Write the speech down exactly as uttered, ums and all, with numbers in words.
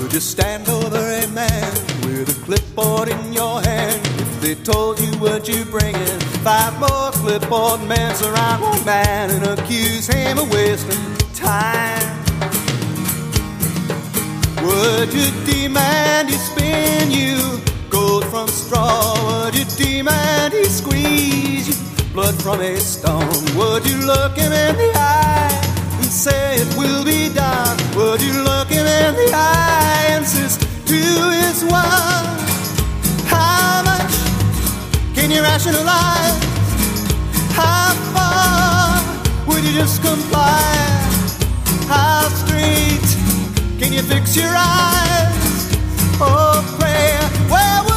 Would you stand over a man with a clipboard in your hand? If they told you what you bringing, five more clipboard men surround one man and accuse him of wasting time. Would you demand he spin you gold from straw? Would you demand he squeeze you blood from a stone? Would you look him in the eye and say it will be done? Would you look him in the eye and insist two is one? How much can you rationalize? How far would you just comply? How straight can you fix your eyes? Oh, prayer, where